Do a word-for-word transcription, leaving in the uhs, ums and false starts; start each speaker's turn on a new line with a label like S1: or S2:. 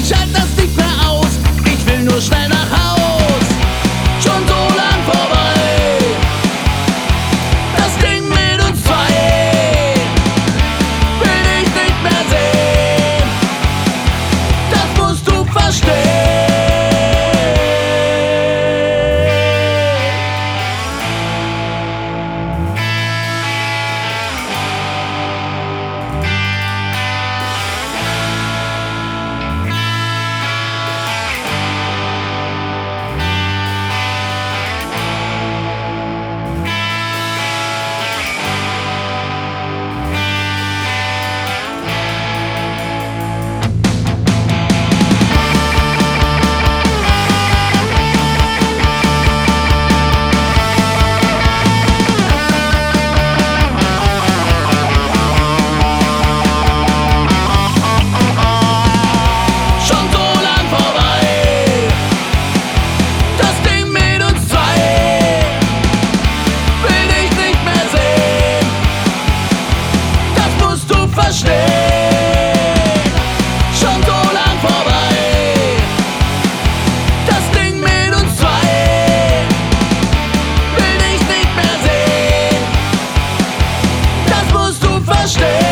S1: Ich halt das nicht mehr aus, ich will nur schnell nach Haus. Schon so lang vorbei, das Ding mit uns zwei will ich nicht mehr sehen, das musst du verstehen. Verstehen, schon so lang vorbei, das Ding mit uns zwei will ich nicht mehr sehen, das musst du verstehen.